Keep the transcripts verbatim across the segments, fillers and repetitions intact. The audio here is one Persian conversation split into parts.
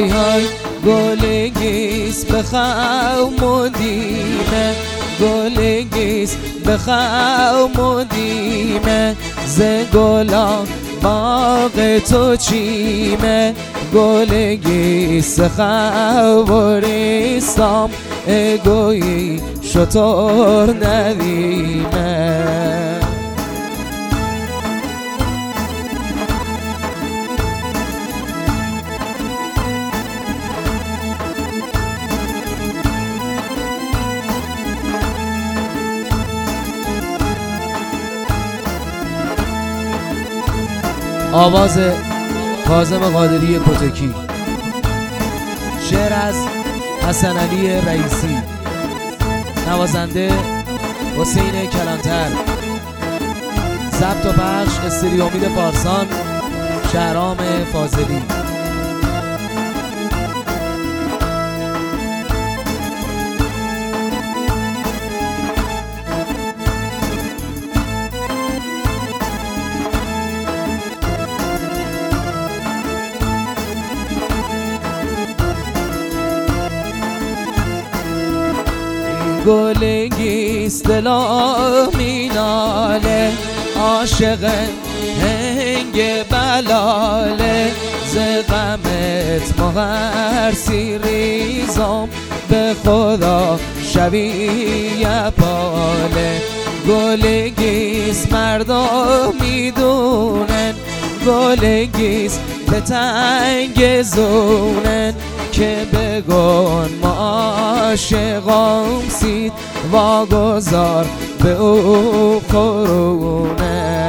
های گلگیس بخمودیمه گلگیس بخمودیمه ز گلا باغ تو چیمه گلگیس خبریستم اگویی شطور ندیمه آواز کاظم قادری کتکی، شعر از حسن علی رئیسی، نوازنده حسین کلانتر، ضبط و پخش استودیو امید پارسان، شهرام فاضلی. گلگیس دلا میناله عاشق هنگ بلاله ز غمت مغرسی ریزم به خدا شبیه پاله گلگیس مردا میدونن گلگیس به تنگ زونن که بگن ما عاشقام سید واگذار به او قرونه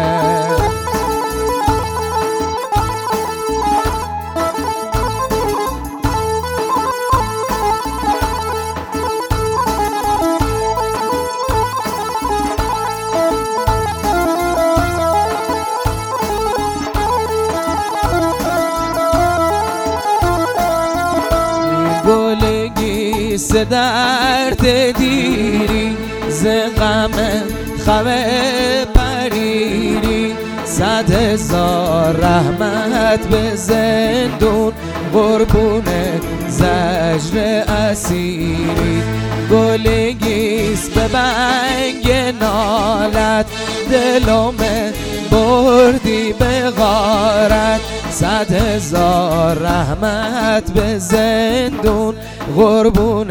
ز درد دیری ز غم خبه پریری صد هزار رحمت به زندون قربون زجر اسیری گلگیس به بنگ نالت دلم بردی به غارت صد هزار رحمت به زندون قربون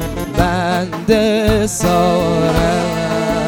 بنده سارت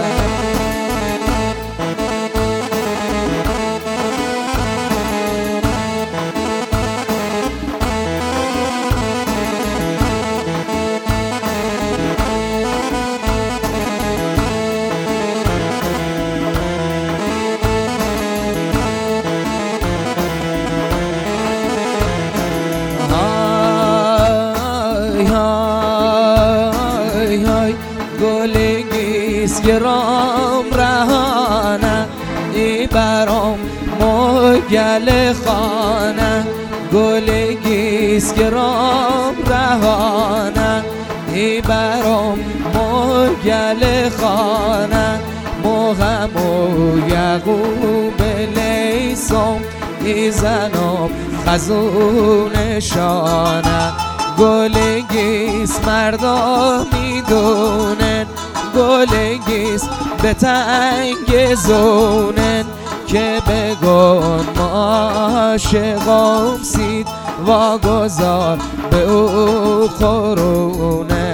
گلگیس گرام رهانه ای برام مگل خانه گلگیس گرام رهانه ای برام مگل خانه مهم و یعقوب لیسم ای زنم خزون شانه گلگیس مردا میدونن گلگیس به تنگ زونن که بگن ما عاشقام سید واگذار به او قرونه